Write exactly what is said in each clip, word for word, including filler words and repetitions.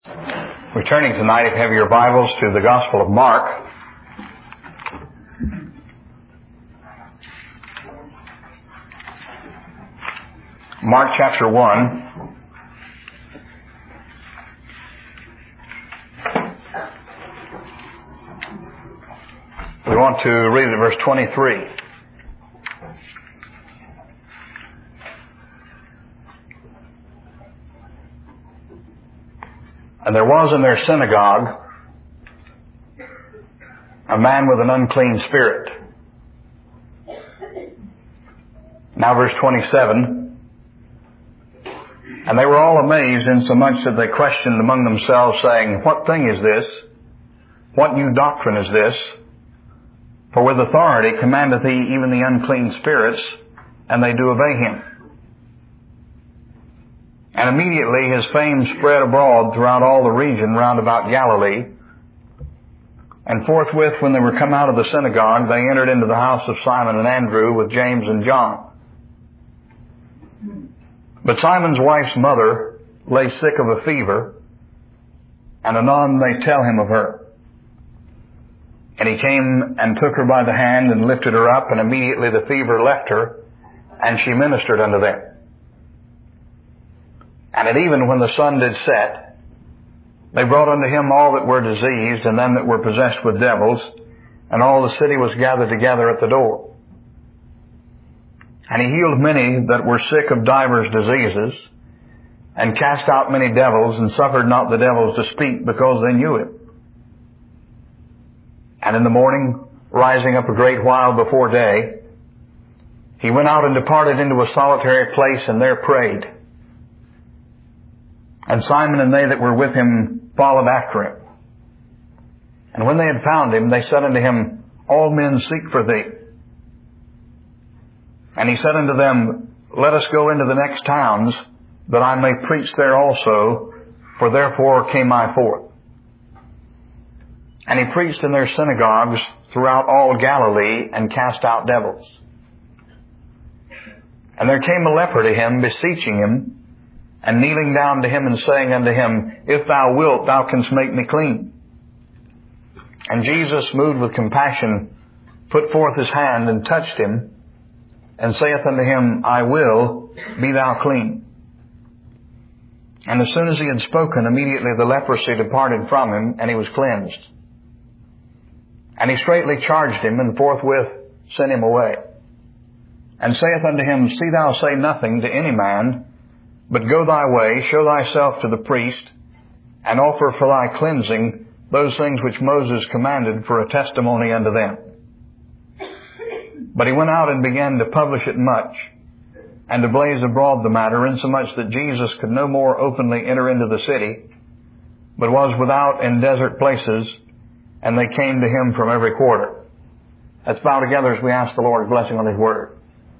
We're turning tonight, if you have your Bibles, to the Gospel of Mark. Mark chapter one. We want to read at verse twenty-three. And there was in their synagogue a man with an unclean spirit. Now verse twenty-seven. And they were all amazed insomuch that they questioned among themselves, saying, What thing is this? What new doctrine is this? For with authority commandeth he even the unclean spirits, and they do obey him. And immediately his fame spread abroad throughout all the region round about Galilee. And forthwith, when they were come out of the synagogue, they entered into the house of Simon and Andrew with James and John. But Simon's wife's mother lay sick of a fever, and anon they tell him of her. And he came and took her by the hand and lifted her up, and immediately the fever left her, and she ministered unto them. And at even when the sun did set, they brought unto him all that were diseased, and them that were possessed with devils, and all the city was gathered together at the door. And he healed many that were sick of divers diseases, and cast out many devils, and suffered not the devils to speak, because they knew him. And in the morning, rising up a great while before day, he went out and departed into a solitary place, and there prayed. And Simon and they that were with him followed after him. And when they had found him, they said unto him, All men seek for thee. And he said unto them, Let us go into the next towns, that I may preach there also, for therefore came I forth. And he preached in their synagogues throughout all Galilee, and cast out devils. And there came a leper to him, beseeching him, and kneeling down to him and saying unto him, If thou wilt, thou canst make me clean. And Jesus, moved with compassion, put forth his hand and touched him, and saith unto him, I will, be thou clean. And as soon as he had spoken, immediately the leprosy departed from him, and he was cleansed. And he straightly charged him, and forthwith sent him away. And saith unto him, See thou say nothing to any man, but go thy way, show thyself to the priest, and offer for thy cleansing those things which Moses commanded for a testimony unto them. But he went out and began to publish it much, and to blaze abroad the matter, insomuch that Jesus could no more openly enter into the city, but was without in desert places, and they came to him from every quarter. Let's bow together as we ask the Lord's blessing on his word.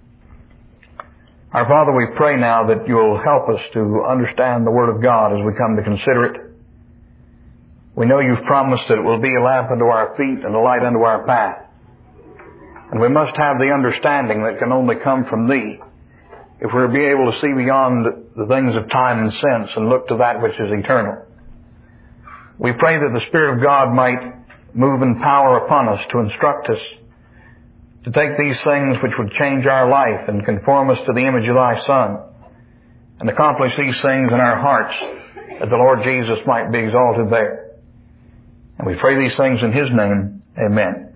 Our Father, we pray now that you'll help us to understand the Word of God as we come to consider it. We know you've promised that it will be a lamp unto our feet and a light unto our path. And we must have the understanding that can only come from Thee if we'll be able to see beyond the things of time and sense and look to that which is eternal. We pray that the Spirit of God might move in power upon us to instruct us, to take these things which would change our life and conform us to the image of Thy Son, and accomplish these things in our hearts, that the Lord Jesus might be exalted there. And we pray these things in His name. Amen.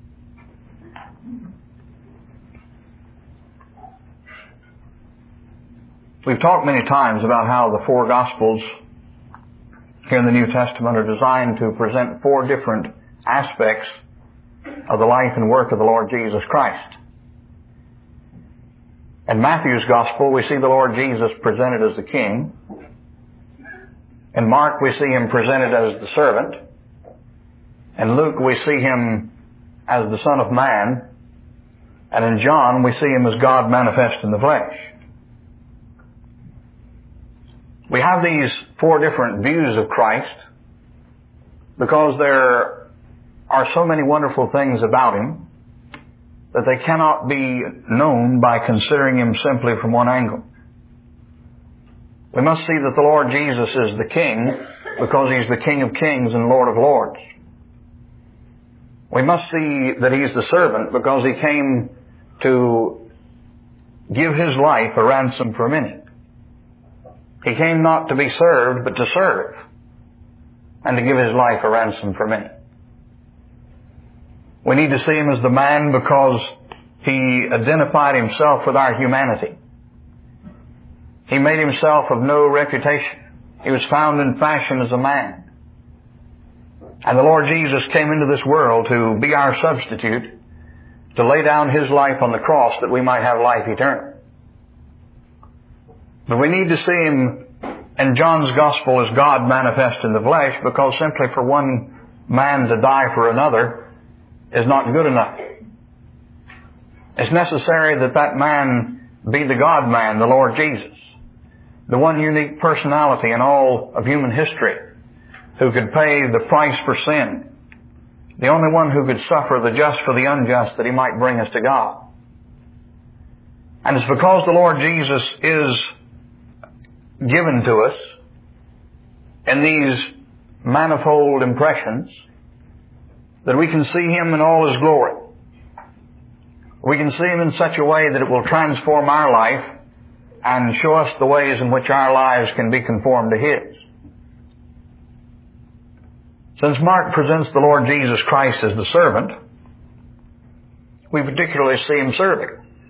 We've talked many times about how the four Gospels here in the New Testament are designed to present four different aspects of the life and work of the Lord Jesus Christ. In Matthew's Gospel, we see the Lord Jesus presented as the King. In Mark, we see Him presented as the servant. In Luke, we see Him as the Son of Man. And in John, we see Him as God manifest in the flesh. We have these four different views of Christ because there are so many wonderful things about Him that they cannot be known by considering Him simply from one angle. We must see that the Lord Jesus is the King because He's the King of Kings and Lord of Lords. We must see that He's the servant because He came to give His life a ransom for many. He came not to be served, but to serve, and to give His life a ransom for many. We need to see Him as the man because He identified Himself with our humanity. He made Himself of no reputation. He was found in fashion as a man. And the Lord Jesus came into this world to be our substitute, to lay down His life on the cross that we might have life eternal. But we need to see Him in John's Gospel as God manifest in the flesh, because simply for one man to die for another is not good enough. It's necessary that that man be the God-man, the Lord Jesus, the one unique personality in all of human history who could pay the price for sin, the only one who could suffer the just for the unjust that He might bring us to God. And it's because the Lord Jesus is given to us in these manifold impressions that we can see Him in all His glory. We can see Him in such a way that it will transform our life and show us the ways in which our lives can be conformed to His. Since Mark presents the Lord Jesus Christ as the servant, we particularly see Him serving.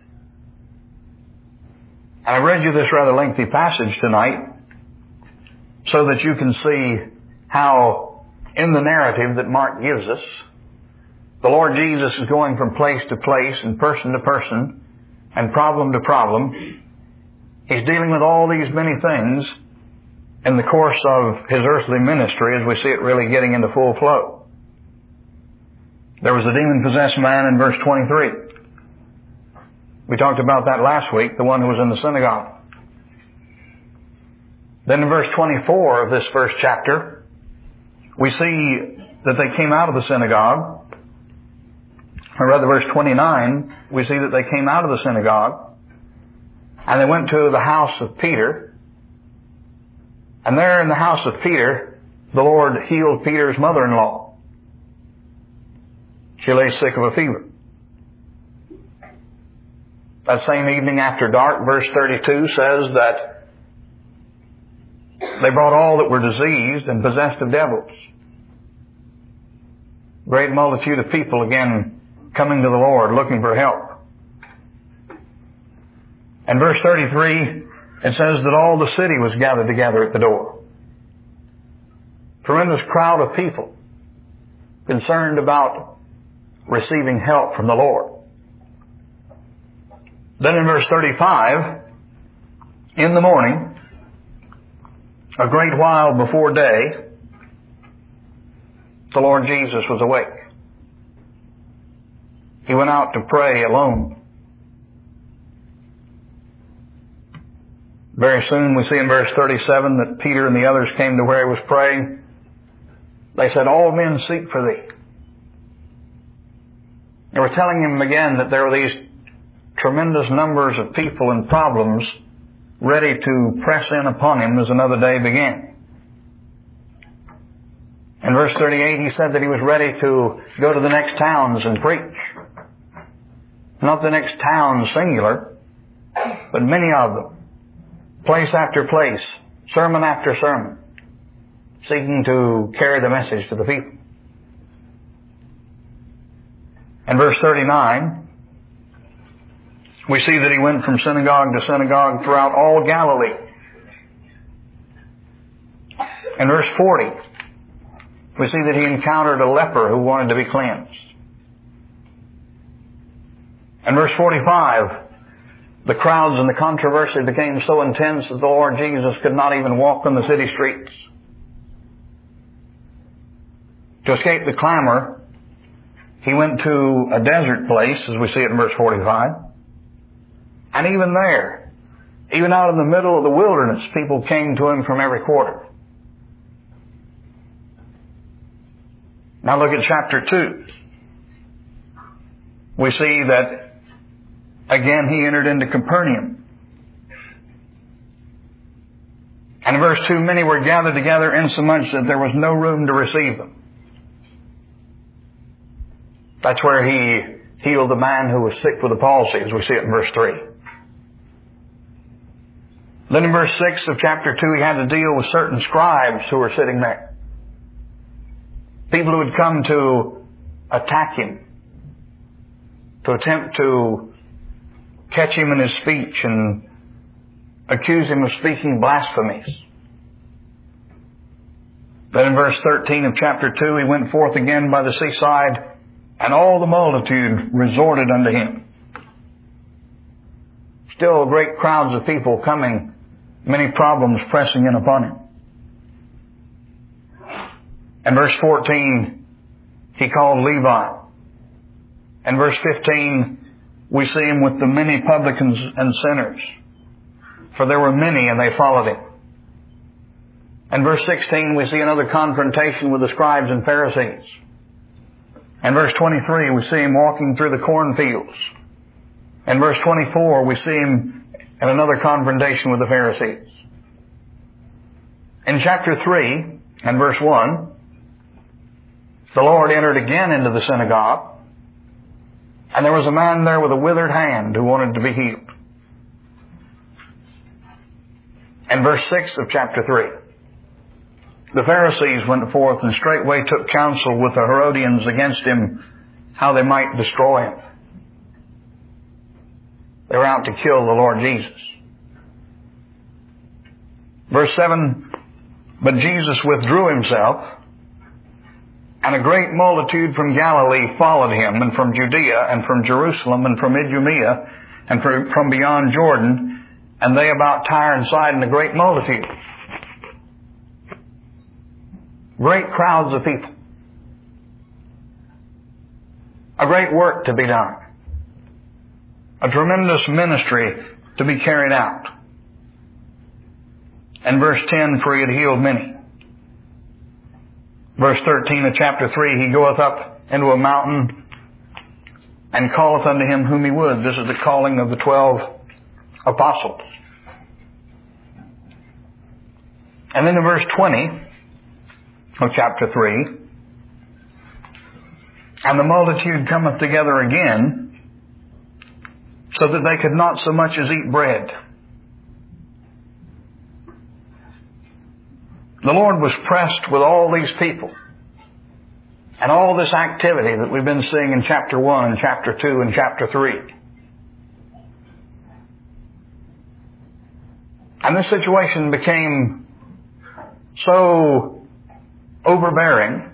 And I read you this rather lengthy passage tonight so that you can see how in the narrative that Mark gives us, the Lord Jesus is going from place to place and person to person and problem to problem. He's dealing with all these many things in the course of His earthly ministry as we see it really getting into full flow. There was a demon-possessed man in verse twenty-three. We talked about that last week, the one who was in the synagogue. Then in verse twenty-four of this first chapter, we see that they came out of the synagogue. Or rather, verse twenty-nine, we see that they came out of the synagogue and they went to the house of Peter. And there in the house of Peter, the Lord healed Peter's mother-in-law. She lay sick of a fever. That same evening after dark, verse thirty-two says that they brought all that were diseased and possessed of devils. Great multitude of people again coming to the Lord looking for help. And verse thirty-three, it says that all the city was gathered together at the door. Tremendous crowd of people concerned about receiving help from the Lord. Then in verse thirty-five, in the morning, a great while before day, the Lord Jesus was awake. He went out to pray alone. Very soon we see in verse thirty-seven that Peter and the others came to where He was praying. They said, "All men seek for Thee." They were telling Him again that there were these tremendous numbers of people and problems ready to press in upon Him as another day began. In verse thirty-eight, He said that He was ready to go to the next towns and preach. Not the next town singular, but many of them. Place after place, sermon after sermon, seeking to carry the message to the people. In verse thirty-nine, we see that He went from synagogue to synagogue throughout all Galilee. In verse forty, we see that He encountered a leper who wanted to be cleansed. In verse forty-five, the crowds and the controversy became so intense that the Lord Jesus could not even walk on the city streets. To escape the clamor, He went to a desert place, as we see it in verse forty-five. And even there, even out in the middle of the wilderness, people came to Him from every quarter. Now look at chapter two. We see that again He entered into Capernaum. And in verse two, many were gathered together insomuch that there was no room to receive them. That's where he healed the man who was sick with the palsy, as we see it in verse three. Then in verse six of chapter two, he had to deal with certain scribes who were sitting there. People who had come to attack him, to attempt to catch him in his speech and accuse him of speaking blasphemies. Then in verse thirteen of chapter two, he went forth again by the seaside, and all the multitude resorted unto him. Still great crowds of people coming, many problems pressing in upon him. In verse fourteen, he called Levi. In verse fifteen, we see him with the many publicans and sinners. For there were many, and they followed him. In verse sixteen, we see another confrontation with the scribes and Pharisees. In verse twenty-three, we see him walking through the cornfields. In verse twenty-four, we see him in another confrontation with the Pharisees. In chapter three, and verse one, the Lord entered again into the synagogue, and there was a man there with a withered hand who wanted to be healed. In verse six of chapter three, the Pharisees went forth and straightway took counsel with the Herodians against him, how they might destroy him. They were out to kill the Lord Jesus. Verse seven, but Jesus withdrew himself, and a great multitude from Galilee followed him, and from Judea, and from Jerusalem, and from Idumea, and from beyond Jordan, and they about Tyre and Sidon, a great multitude. Great crowds of people. A great work to be done. A tremendous ministry to be carried out. And verse ten, for he had healed many. Verse thirteen of chapter three, he goeth up into a mountain and calleth unto him whom he would. This is the calling of the twelve apostles. And then in verse twenty of chapter three, and the multitude cometh together again, so that they could not so much as eat bread. The Lord was pressed with all these people and all this activity that we've been seeing in chapter one and chapter two and chapter three. And this situation became so overbearing,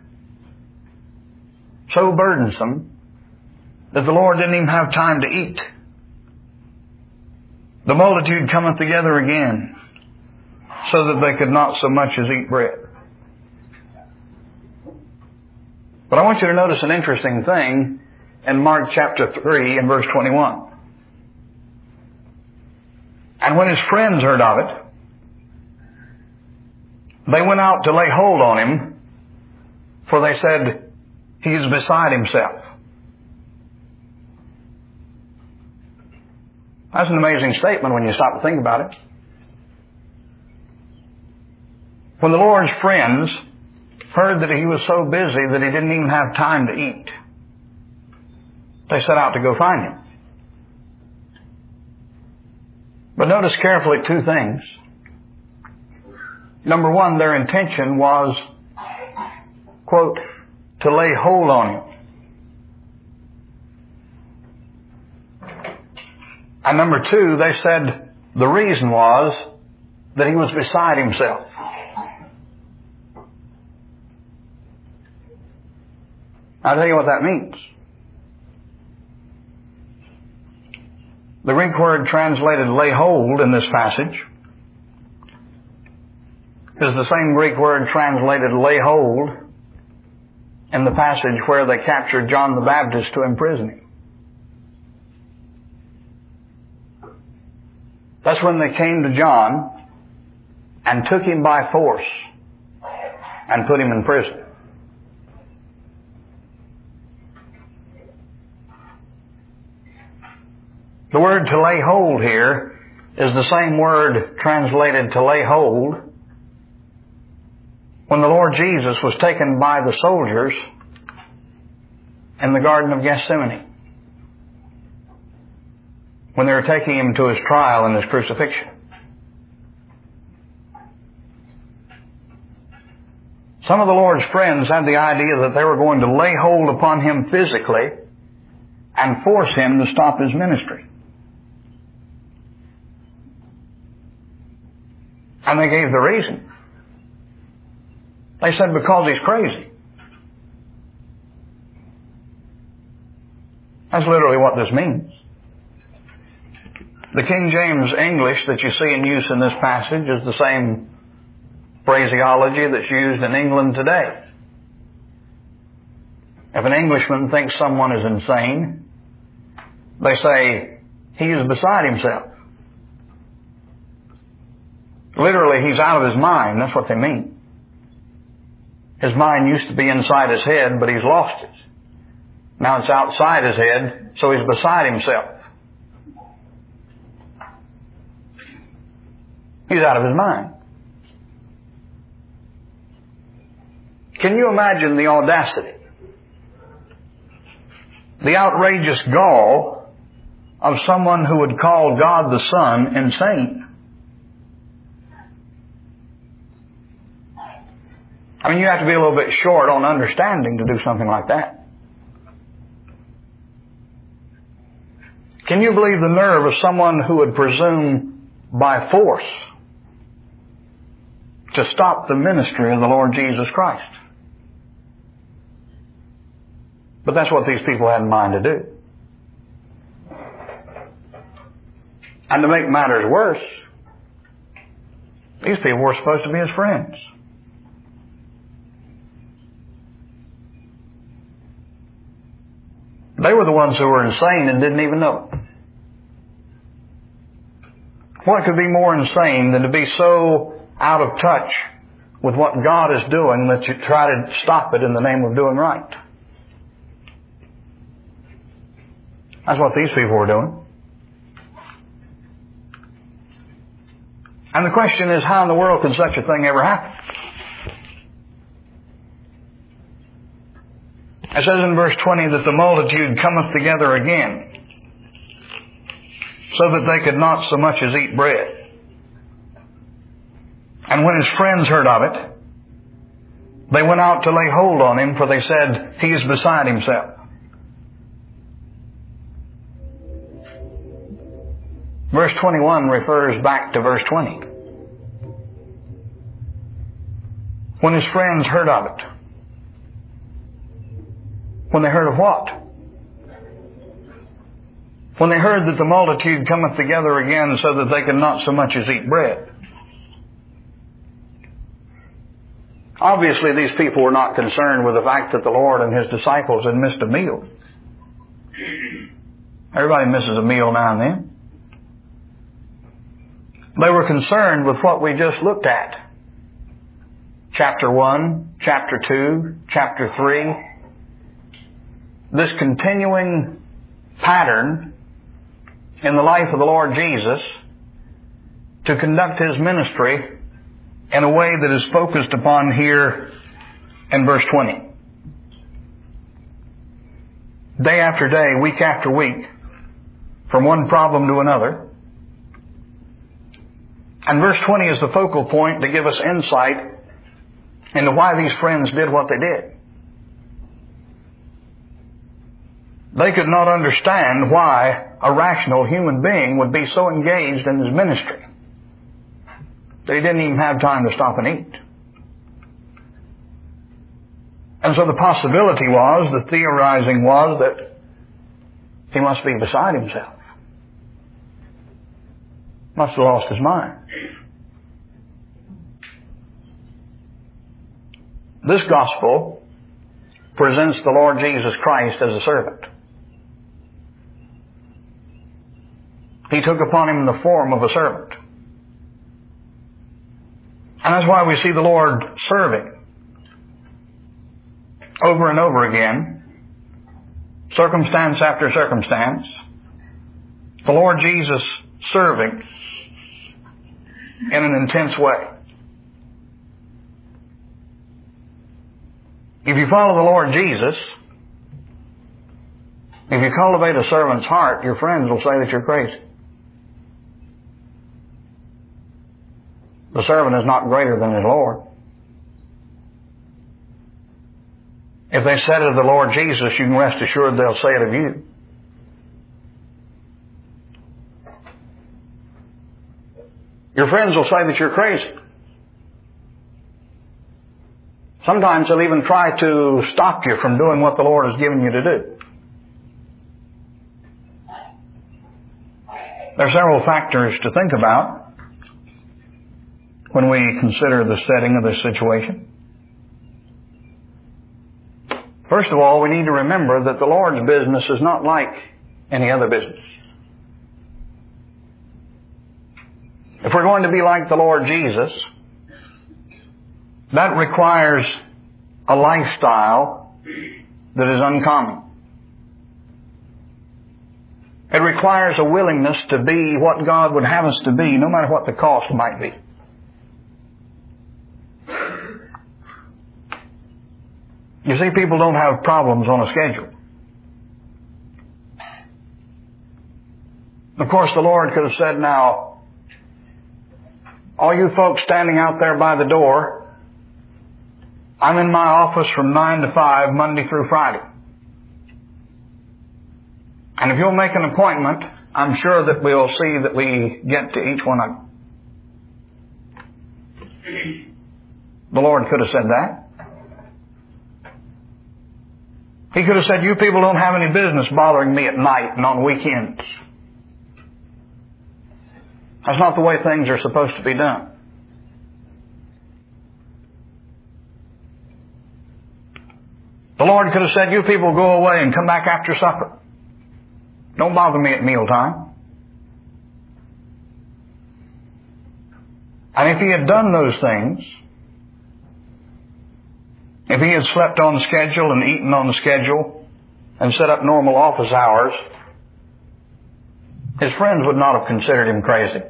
so burdensome, that the Lord didn't even have time to eat. The multitude cometh together again, so that they could not so much as eat bread. But I want you to notice an interesting thing in Mark chapter three and verse twenty-one. And when his friends heard of it, they went out to lay hold on him, for they said, he is beside himself. That's an amazing statement when you stop to think about it. When the Lord's friends heard that he was so busy that he didn't even have time to eat, they set out to go find him. But notice carefully two things. Number one, their intention was, quote, to lay hold on him. And number two, they said the reason was that he was beside himself. I'll tell you what that means. The Greek word translated lay hold in this passage is the same Greek word translated lay hold in the passage where they captured John the Baptist to imprison him. That's when they came to John and took him by force and put him in prison. The word to lay hold here is the same word translated to lay hold when the Lord Jesus was taken by the soldiers in the Garden of Gethsemane, when they were taking him to his trial and his crucifixion. Some of the Lord's friends had the idea that they were going to lay hold upon him physically and force him to stop his ministry. And they gave the reason. They said, because he's crazy. That's literally what this means. The King James English that you see in use in this passage is the same phraseology that's used in England today. If an Englishman thinks someone is insane, they say, he is beside himself. Literally, he's out of his mind. That's what they mean. His mind used to be inside his head, but he's lost it. Now it's outside his head, so he's beside himself. He's out of his mind. Can you imagine the audacity, the outrageous gall of someone who would call God the Son insane? I mean, you have to be a little bit short on understanding to do something like that. Can you believe the nerve of someone who would presume by force to stop the ministry of the Lord Jesus Christ? But that's what these people had in mind to do. And to make matters worse, these people were supposed to be his friends. They were the ones who were insane and didn't even know it. What could be more insane than to be so out of touch with what God is doing that you try to stop it in the name of doing right? That's what these people were doing. And the question is, how in the world can such a thing ever happen? It says in verse twenty that the multitude cometh together again, so that they could not so much as eat bread. And when his friends heard of it, they went out to lay hold on him, for they said, he is beside himself. Verse twenty-one refers back to verse twenty. When his friends heard of it. When they heard of what? When they heard that the multitude cometh together again, so that they could not so much as eat bread. Obviously, these people were not concerned with the fact that the Lord and his disciples had missed a meal. Everybody misses a meal now and then. They were concerned with what we just looked at. Chapter one, chapter two, chapter three. This continuing pattern in the life of the Lord Jesus to conduct his ministry in a way that is focused upon here in verse twenty. Day after day, week after week, from one problem to another. And verse twenty is the focal point to give us insight into why these friends did what they did. They could not understand why a rational human being would be so engaged in his ministry that he didn't even have time to stop and eat. And so the possibility was, the theorizing was, that he must be beside himself. Must have lost his mind. This gospel presents the Lord Jesus Christ as a servant. He took upon him the form of a servant. And that's why we see the Lord serving over and over again, circumstance after circumstance. The Lord Jesus serving in an intense way. If you follow the Lord Jesus, if you cultivate a servant's heart, your friends will say that you're crazy. The servant is not greater than his Lord. If they said it of the Lord Jesus, you can rest assured they'll say it of you. Your friends will say that you're crazy. Sometimes they'll even try to stop you from doing what the Lord has given you to do. There are several factors to think about when we consider the setting of this situation. First of all, we need to remember that the Lord's business is not like any other business. If we're going to be like the Lord Jesus, that requires a lifestyle that is uncommon. It requires a willingness to be what God would have us to be, no matter what the cost might be. You see, people don't have problems on a schedule. Of course, the Lord could have said, now, all you folks standing out there by the door, I'm in my office from nine to five, Monday through Friday. And if you'll make an appointment, I'm sure that we'll see that we get to each one of them. The Lord could have said that. He could have said, you people don't have any business bothering me at night and on weekends. That's not the way things are supposed to be done. The Lord could have said, you people go away and come back after supper. Don't bother me at mealtime. And if He had done those things, if He had slept on the schedule and eaten on the schedule and set up normal office hours, His friends would not have considered Him crazy.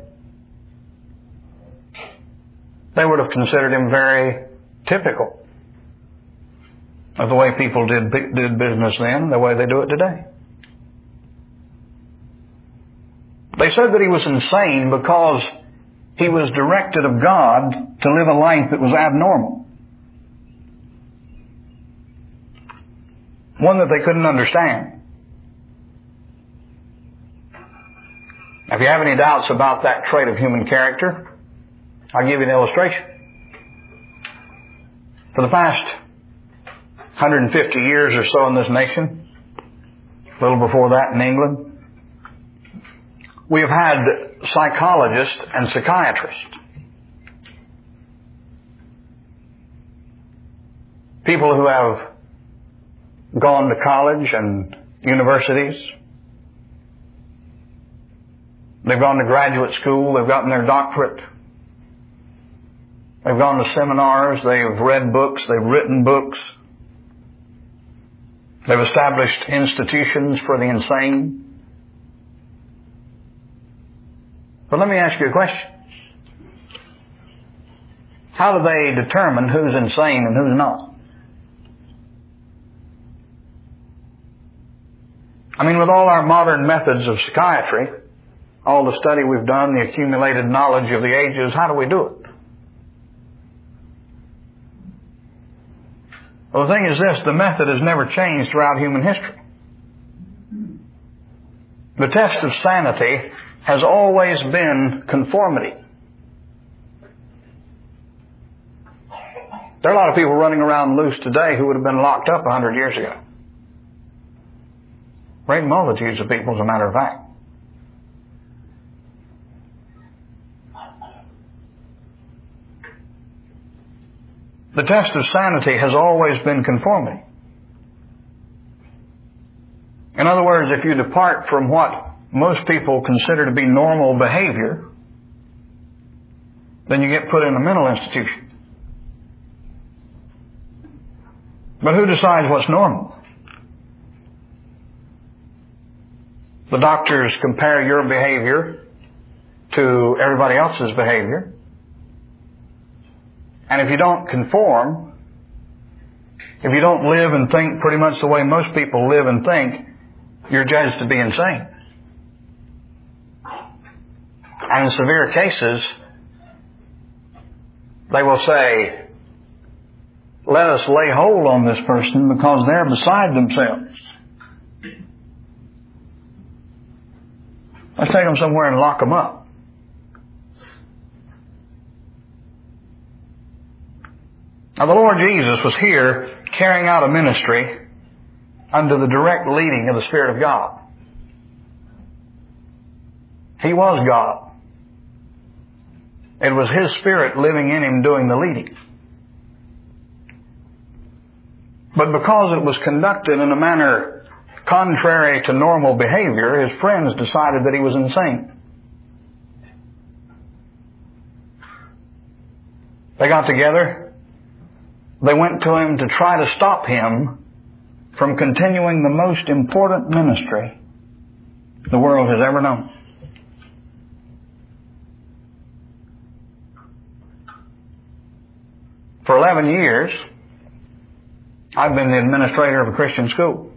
They would have considered Him very typical of the way people did, did business then, the way they do it today. They said that He was insane because He was directed of God to live a life that was abnormal. One that they couldn't understand. If you have any doubts about that trait of human character, I'll give you an illustration. For the past one hundred fifty years or so in this nation, a little before that in England, we have had psychologists and psychiatrists. People who have gone to college and universities. They've gone to graduate school. They've gotten their doctorate. They've gone to seminars. They've read books. They've written books. They've established institutions for the insane. But let me ask you a question. How do they determine who's insane and who's not? I mean, with all our modern methods of psychiatry, all the study we've done, the accumulated knowledge of the ages, how do we do it? Well, the thing is this, the method has never changed throughout human history. The test of sanity has always been conformity. There are a lot of people running around loose today who would have been locked up a hundred years ago. Great multitudes of people, as a matter of fact. The test of sanity has always been conformity. In other words, if you depart from what most people consider to be normal behavior, then you get put in a mental institution. But who decides what's normal? The doctors compare your behavior to everybody else's behavior. And if you don't conform, If you don't live and think pretty much the way most people live and think, you're judged to be insane. And in severe cases, they will say, let us lay hold on this person because they're beside themselves. Let's take them somewhere and lock them up. Now the Lord Jesus was here carrying out a ministry under the direct leading of the Spirit of God. He was God. It was His Spirit living in Him doing the leading. But because it was conducted in a manner contrary to normal behavior, His friends decided that He was insane. They got together. They went to Him to try to stop Him from continuing the most important ministry the world has ever known. For eleven years, I've been the administrator of a Christian school.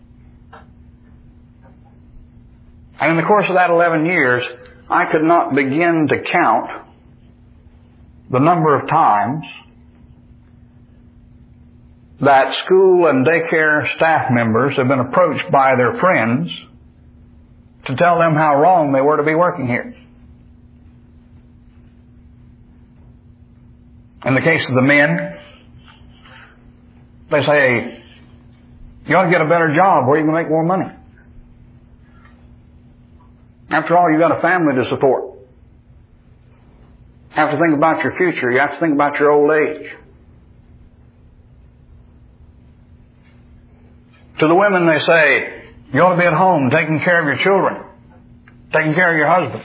And in the course of that eleven years, I could not begin to count the number of times that school and daycare staff members have been approached by their friends to tell them how wrong they were to be working here. In the case of the men, they say, you ought to get a better job where you can make more money. After all, you've got a family to support. You have to think about your future. You have to think about your old age. To the women, they say, you ought to be at home taking care of your children, taking care of your husband.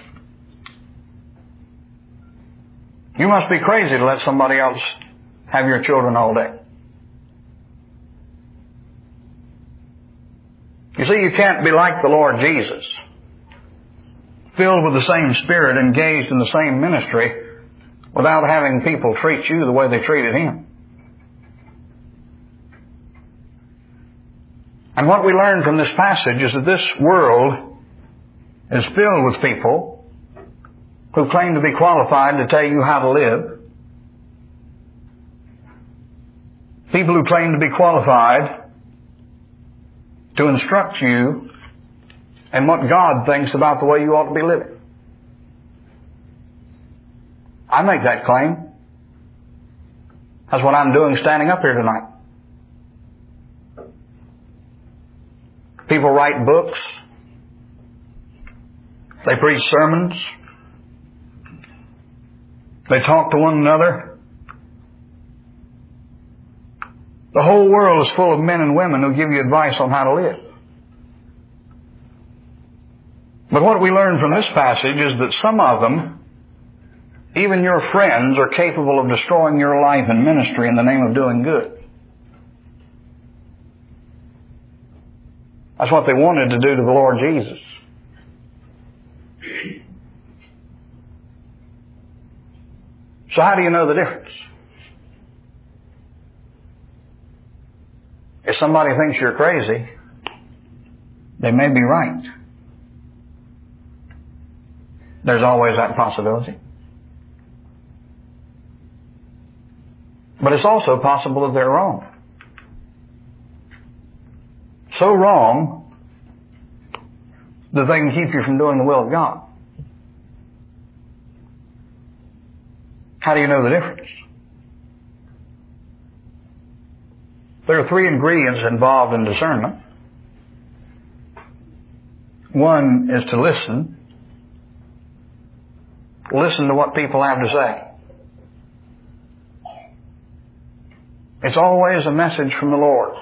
You must be crazy to let somebody else have your children all day. You see, you can't be like the Lord Jesus, filled with the same Spirit, engaged in the same ministry, without having people treat you the way they treated Him. And what we learn from this passage is that this world is filled with people who claim to be qualified to tell you how to live. People who claim to be qualified to instruct you in what God thinks about the way you ought to be living. I make that claim. That's what I'm doing standing up here tonight. People write books. They preach sermons. They talk to one another. The whole world is full of men and women who give you advice on how to live. But what we learn from this passage is that some of them, even your friends, are capable of destroying your life and ministry in the name of doing good. That's what they wanted to do to the Lord Jesus. So how do you know the difference? If somebody thinks you're crazy, they may be right. There's always that possibility. But it's also possible that they're wrong. So wrong that they can keep you from doing the will of God. How do you know the difference? There are three ingredients involved in discernment. One is to listen. Listen to what people have to say. It's always a message from the Lord.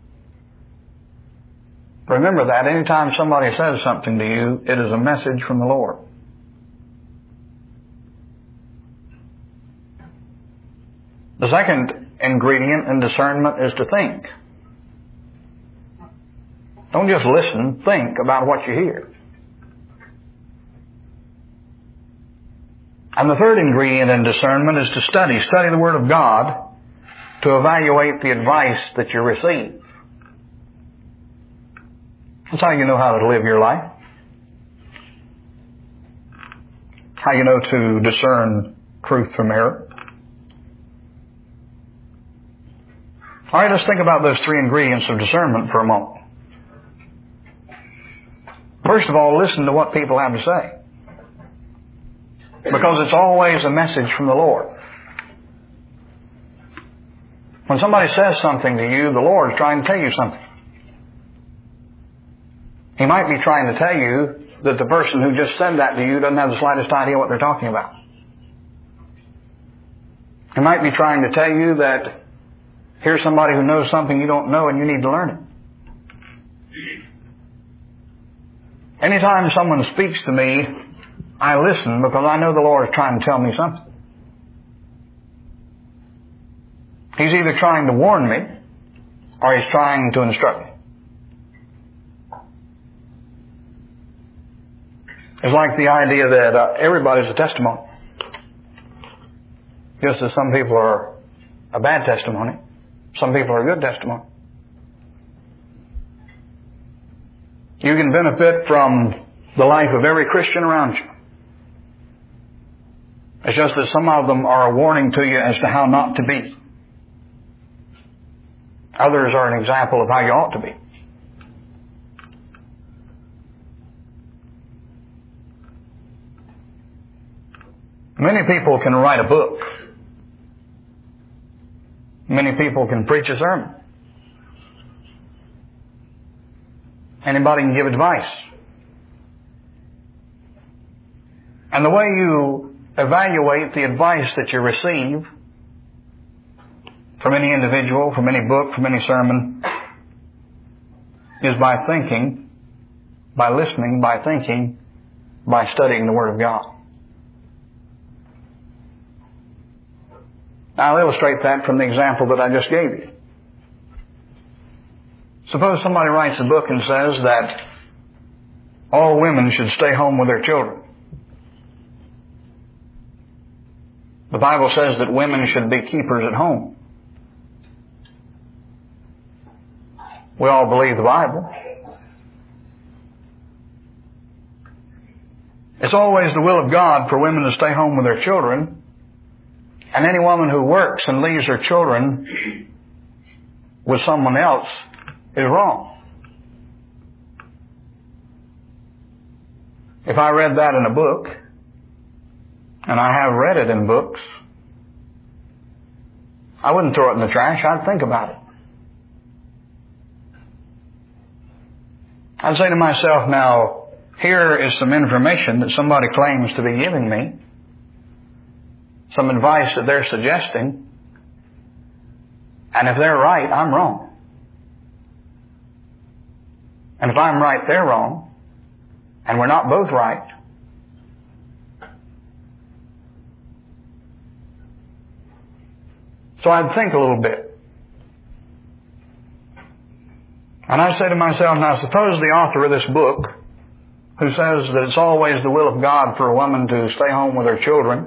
Remember that anytime somebody says something to you, it is a message from the Lord. The second ingredient in discernment is to think. Don't just listen, think about what you hear. And the third ingredient in discernment is to study. Study the Word of God to evaluate the advice that you receive. That's how you know how to live your life. How you know to discern truth from error. All right, let's think about those three ingredients of discernment for a moment. First of all, listen to what people have to say. Because it's always a message from the Lord. When somebody says something to you, the Lord is trying to tell you something. He might be trying to tell you that the person who just said that to you doesn't have the slightest idea what they're talking about. He might be trying to tell you that here's somebody who knows something you don't know and you need to learn it. Anytime someone speaks to me, I listen because I know the Lord is trying to tell me something. He's either trying to warn me or He's trying to instruct me. It's like the idea that uh, everybody's a testimony. Just as some people are a bad testimony, some people are a good testimony. You can benefit from the life of every Christian around you. It's just that some of them are a warning to you as to how not to be. Others are an example of how you ought to be. Many people can write a book. Many people can preach a sermon. Anybody can give advice. And the way you evaluate the advice that you receive from any individual, from any book, from any sermon, is by thinking, by listening, by thinking, by studying the Word of God. I'll illustrate that from the example that I just gave you. Suppose somebody writes a book and says that all women should stay home with their children. The Bible says that women should be keepers at home. We all believe the Bible. It's always the will of God for women to stay home with their children. And any woman who works and leaves her children with someone else is wrong. If I read that in a book, and I have read it in books, I wouldn't throw it in the trash. I'd think about it. I'd say to myself, now, here is some information that somebody claims to be giving me, some advice that they're suggesting, and if they're right, I'm wrong. And if I'm right, they're wrong, and we're not both right, so I'd think a little bit. And I say to myself, now suppose the author of this book, who says that it's always the will of God for a woman to stay home with her children,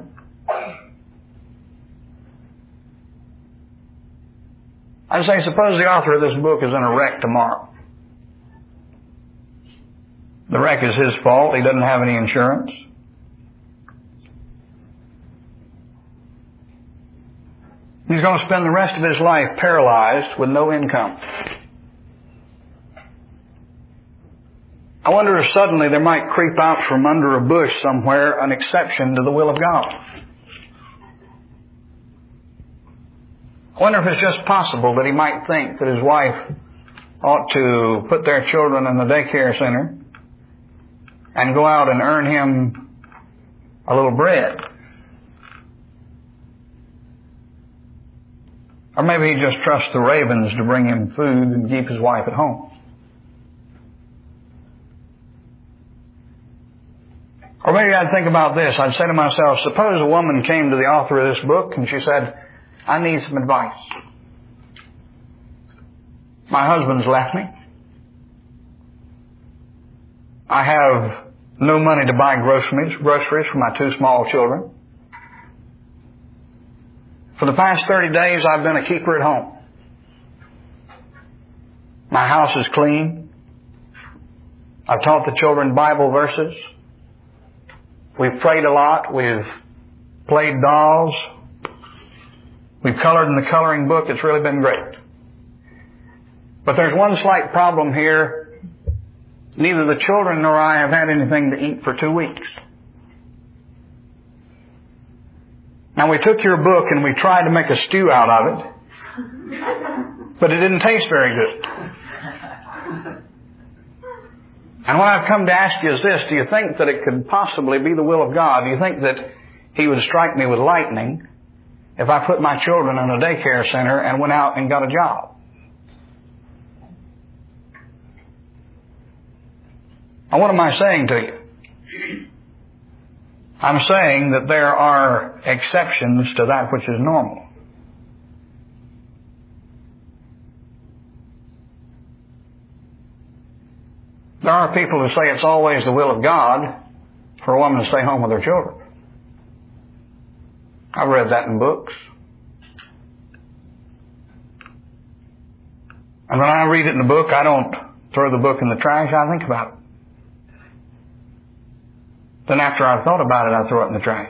I say, suppose the author of this book is in a wreck tomorrow. The wreck is his fault. He doesn't have any insurance. He's going to spend the rest of his life paralyzed with no income. I wonder if suddenly there might creep out from under a bush somewhere an exception to the will of God. I wonder if it's just possible that he might think that his wife ought to put their children in the daycare center and go out and earn him a little bread. Or maybe he just trusts the ravens to bring him food and keep his wife at home. Or maybe I'd think about this. I'd say to myself, suppose a woman came to the author of this book and she said, I need some advice. My husband's left me. I have no money to buy groceries, groceries for my two small children. For the past thirty days, I've been a keeper at home. My house is clean. I've taught the children Bible verses. We've prayed a lot. We've played dolls. We've colored in the coloring book. It's really been great. But there's one slight problem here. Neither the children nor I have had anything to eat for two weeks. Now, we took your book and we tried to make a stew out of it, but it didn't taste very good. And what I've come to ask you is this: do you think that it could possibly be the will of God? Do you think that He would strike me with lightning if I put my children in a daycare center and went out and got a job? Now, what am I saying to you? I'm saying that there are exceptions to that which is normal. There are people who say it's always the will of God for a woman to stay home with her children. I've read that in books. And when I read it in the book, I don't throw the book in the trash. I think about it. Then after I've thought about it, I throw it in the trash.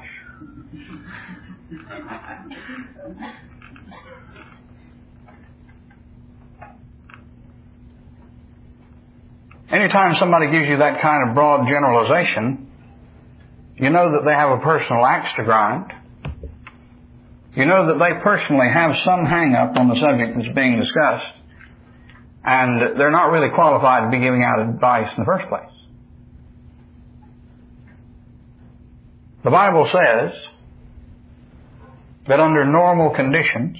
Anytime somebody gives you that kind of broad generalization, you know that they have a personal axe to grind. You know that they personally have some hang-up on the subject that's being discussed, and they're not really qualified to be giving out advice in the first place. The Bible says that under normal conditions,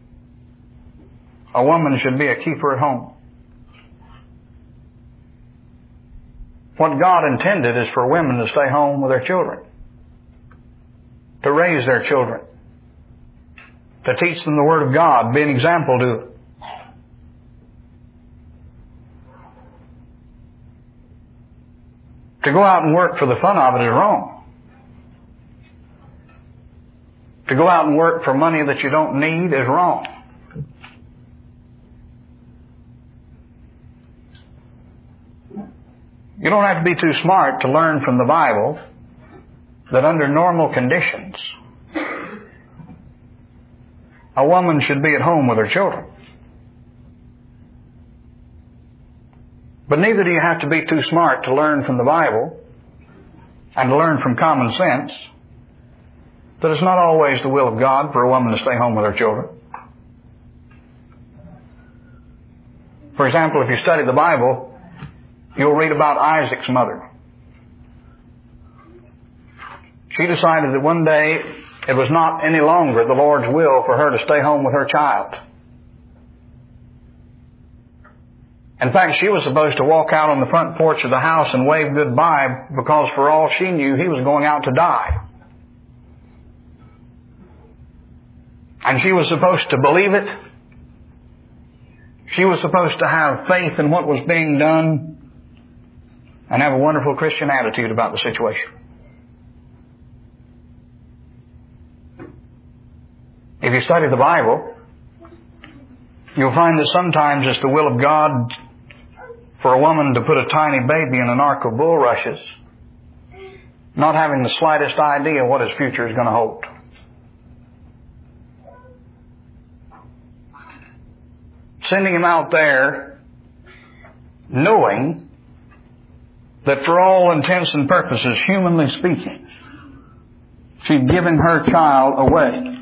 a woman should be a keeper at home. What God intended is for women to stay home with their children, to raise their children, to teach them the Word of God, be an example to them. To go out and work for the fun of it is wrong. To go out and work for money that you don't need is wrong. You don't have to be too smart to learn from the Bible that under normal conditions, a woman should be at home with her children. But neither do you have to be too smart to learn from the Bible and to learn from common sense that it's not always the will of God for a woman to stay home with her children. For example, if you study the Bible, you'll read about Isaac's mother. She decided that one day it was not any longer the Lord's will for her to stay home with her child. In fact, she was supposed to walk out on the front porch of the house and wave goodbye because for all she knew, he was going out to die. And she was supposed to believe it. She was supposed to have faith in what was being done and have a wonderful Christian attitude about the situation. If you study the Bible, you'll find that sometimes it's the will of God for a woman to put a tiny baby in an ark of bulrushes, not having the slightest idea what his future is going to hold. Sending him out there knowing that for all intents and purposes, humanly speaking, she'd given her child away.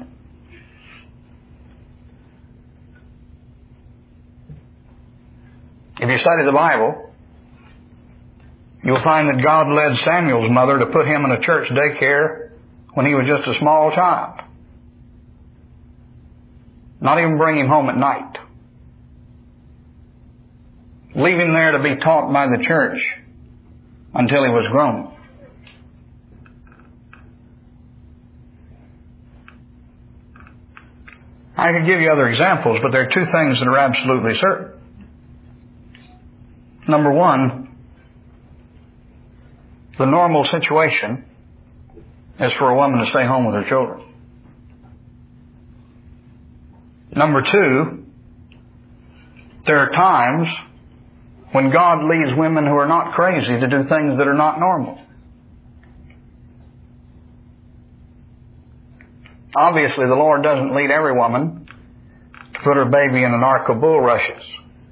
If you study the Bible, you'll find that God led Samuel's mother to put him in a church daycare when he was just a small child. Not even bring him home at night. Leave him there to be taught by the church until he was grown. I could give you other examples, but there are two things that are absolutely certain. Number one, the normal situation is for a woman to stay home with her children. Number two, there are times when God leads women who are not crazy to do things that are not normal. Obviously, the Lord doesn't lead every woman to put her baby in an ark of bulrushes.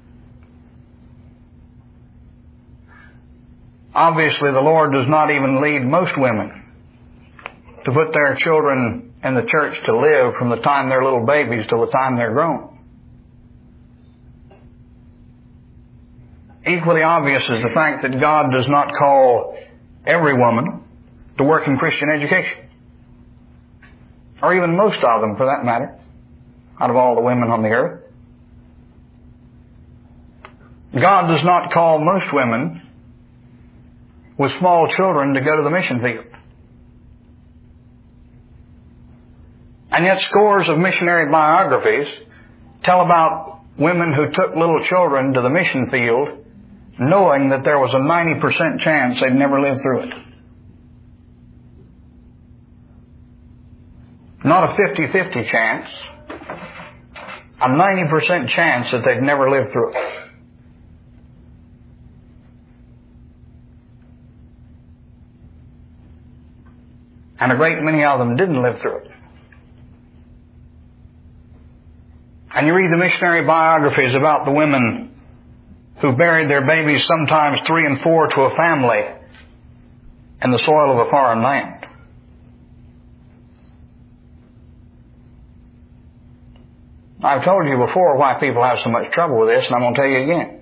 Obviously, the Lord does not even lead most women to put their children in the church to live from the time they're little babies till the time they're grown. Equally obvious is the fact that God does not call every woman to work in Christian education. Or even most of them, for that matter, out of all the women on the earth. God does not call most women with small children to go to the mission field. And yet scores of missionary biographies tell about women who took little children to the mission field knowing that there was a ninety percent chance they'd never live through it. Not a fifty-fifty chance, a ninety percent chance that they'd never live through it. And a great many of them didn't live through it. And you read the missionary biographies about the women who buried their babies, sometimes three and four to a family, in the soil of a foreign land. I've told you before why people have so much trouble with this, and I'm going to tell you again.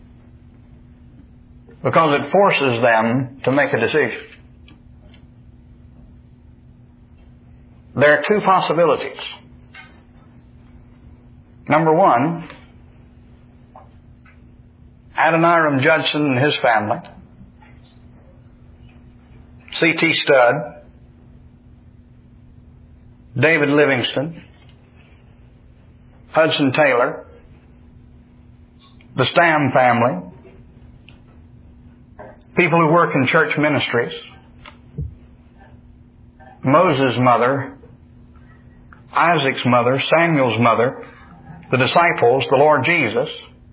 Because it forces them to make a decision. There are two possibilities. Number one, Adoniram Judson and his family, C T Studd, David Livingston, Hudson Taylor, the Stam family, people who work in church ministries, Moses' mother, Isaac's mother, Samuel's mother, the disciples, the Lord Jesus.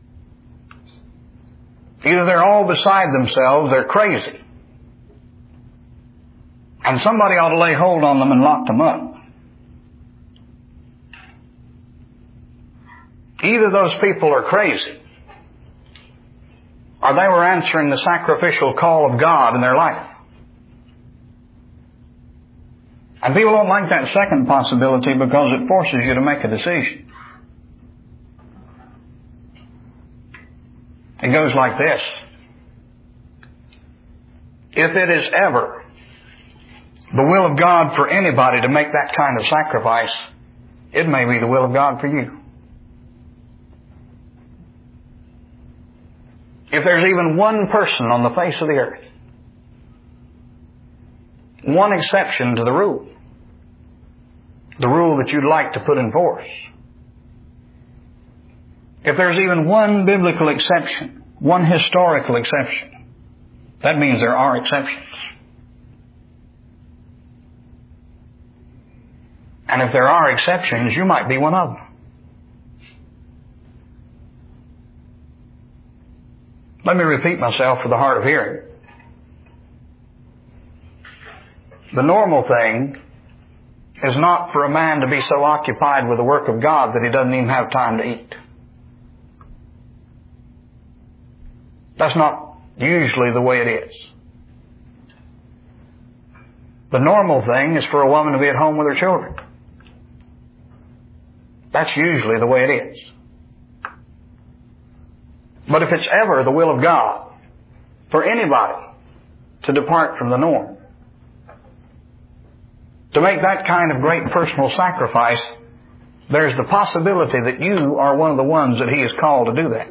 Either they're all beside themselves, they're crazy, and somebody ought to lay hold on them and lock them up. Either those people are crazy, or they were answering the sacrificial call of God in their life. And people don't like that second possibility because it forces you to make a decision. It goes like this. If it is ever the will of God for anybody to make that kind of sacrifice, it may be the will of God for you. If there's even one person on the face of the earth, one exception to the rule, the rule that you'd like to put in force, if there's even one biblical exception, one historical exception, that means there are exceptions. And if there are exceptions, you might be one of them. Let me repeat myself for the hard of hearing. The normal thing is not for a man to be so occupied with the work of God that he doesn't even have time to eat. That's not usually the way it is. The normal thing is for a woman to be at home with her children. That's usually the way it is. But if it's ever the will of God for anybody to depart from the norm, to make that kind of great personal sacrifice, there's the possibility that you are one of the ones that He has called to do that.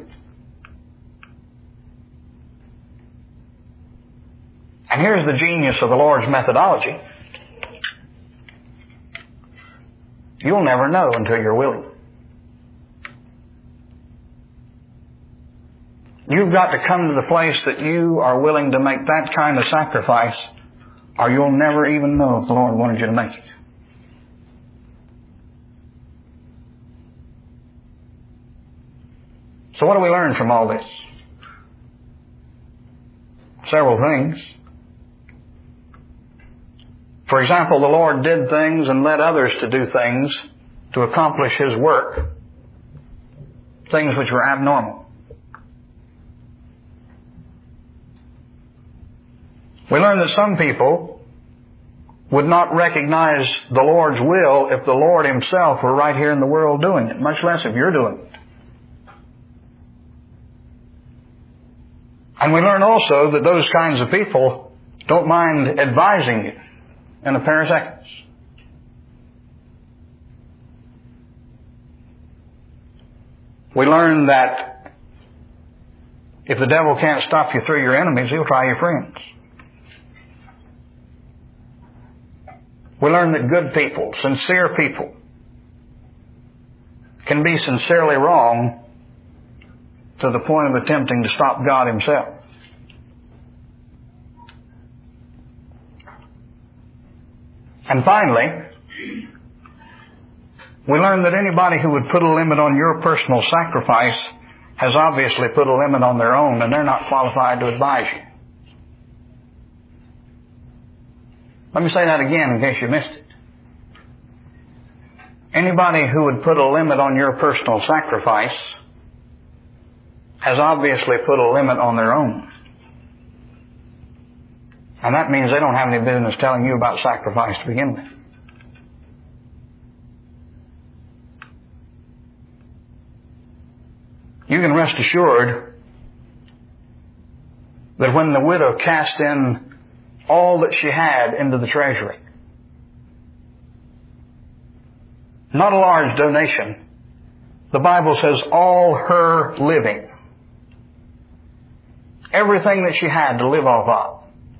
And here's the genius of the Lord's methodology. You'll never know until you're willing. You've got to come to the place that you are willing to make that kind of sacrifice, or you'll never even know if the Lord wanted you to make it. So what do we learn from all this? Several things. For example, the Lord did things and led others to do things to accomplish His work. Things which were abnormal. We learn that some people would not recognize the Lord's will if the Lord Himself were right here in the world doing it, much less if you're doing it. And we learn also that those kinds of people don't mind advising you in a pair of seconds. We learn that if the devil can't stop you through your enemies, he'll try your friends. We learn that good people, sincere people, can be sincerely wrong to the point of attempting to stop God Himself. And finally, we learn that anybody who would put a limit on your personal sacrifice has obviously put a limit on their own, and they're not qualified to advise you. Let me say that again in case you missed it. Anybody who would put a limit on your personal sacrifice has obviously put a limit on their own. And that means they don't have any business telling you about sacrifice to begin with. You can rest assured that when the widow cast in all that she had into the treasury, not a large donation, the Bible says all her living, everything that she had to live off of,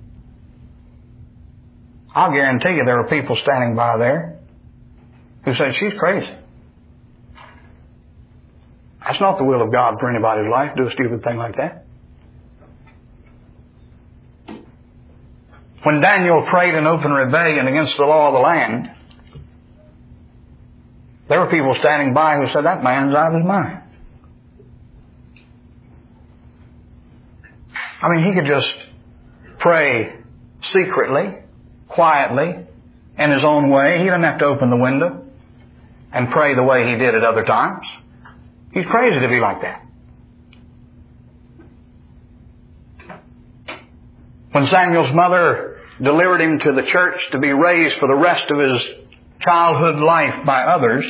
I'll guarantee you there were people standing by there who said, she's crazy. That's not the will of God for anybody's life, do a stupid thing like that. When Daniel prayed in open rebellion against the law of the land, there were people standing by who said, that man's out of his mind. I mean, he could just pray secretly, quietly, in his own way. He doesn't have to open the window and pray the way he did at other times. He's crazy to be like that. When Samuel's mother delivered him to the church to be raised for the rest of his childhood life by others,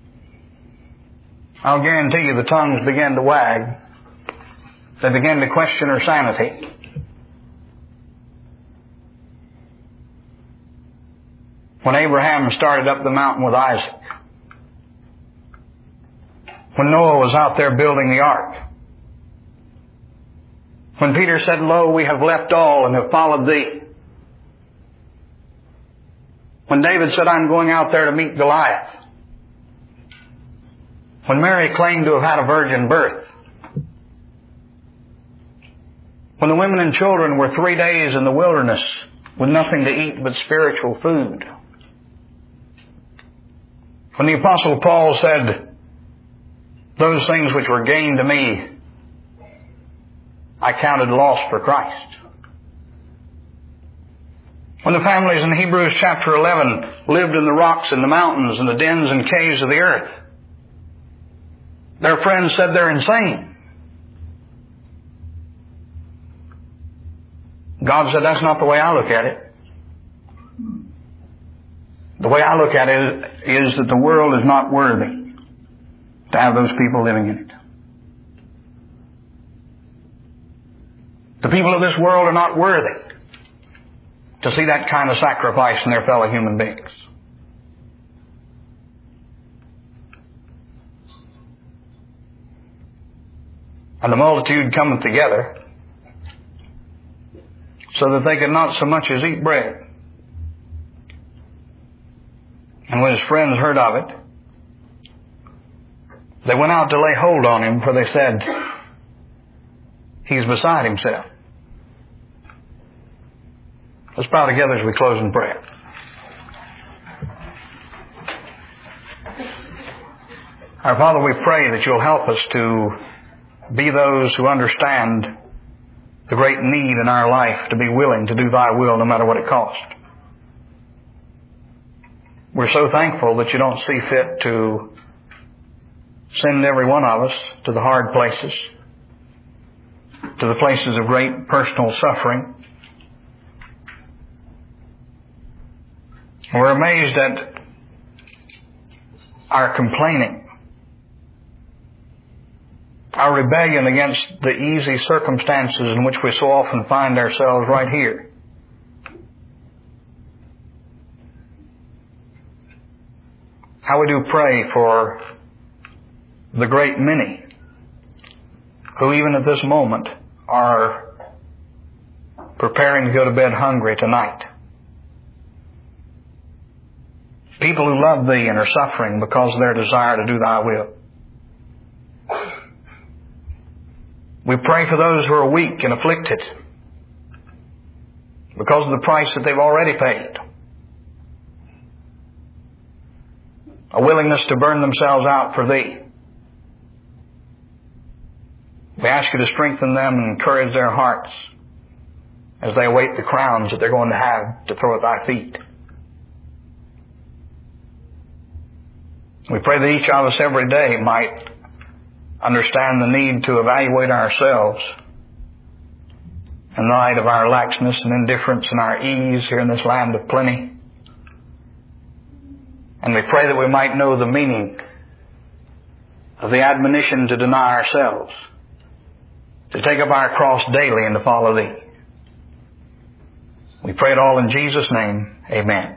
I'll guarantee you the tongues began to wag. They began to question her sanity. When Abraham started up the mountain with Isaac. When Noah was out there building the ark. When Peter said, lo, we have left all and have followed thee. When David said, I'm going out there to meet Goliath. When Mary claimed to have had a virgin birth. When the women and children were three days in the wilderness with nothing to eat but spiritual food. When the Apostle Paul said, those things which were gain to me, I counted loss for Christ. When the families in Hebrews chapter eleven lived in the rocks and the mountains and the dens and caves of the earth, their friends said they're insane. God said, that's not the way I look at it. The way I look at it is that the world is not worthy to have those people living in it. The people of this world are not worthy to see that kind of sacrifice in their fellow human beings. And the multitude cometh together so that they could not so much as eat bread. And when his friends heard of it, they went out to lay hold on him, for they said, he's beside himself. Let's bow together as we close in prayer. Our Father, we pray that you'll help us to be those who understand the great need in our life to be willing to do thy will no matter what it costs. We're so thankful that you don't see fit to send every one of us to the hard places, to the places of great personal suffering. We're amazed at our complaining, our rebellion against the easy circumstances in which we so often find ourselves right here. How we do pray for the great many who even at this moment are preparing to go to bed hungry tonight. People who love Thee and are suffering because of their desire to do Thy will. We pray for those who are weak and afflicted because of the price that they've already paid. A willingness to burn themselves out for Thee. We ask You to strengthen them and encourage their hearts as they await the crowns that they're going to have to throw at Thy feet. We pray that each of us every day might understand the need to evaluate ourselves in light of our laxness and indifference and our ease here in this land of plenty. And we pray that we might know the meaning of the admonition to deny ourselves, to take up our cross daily and to follow Thee. We pray it all in Jesus' name. Amen.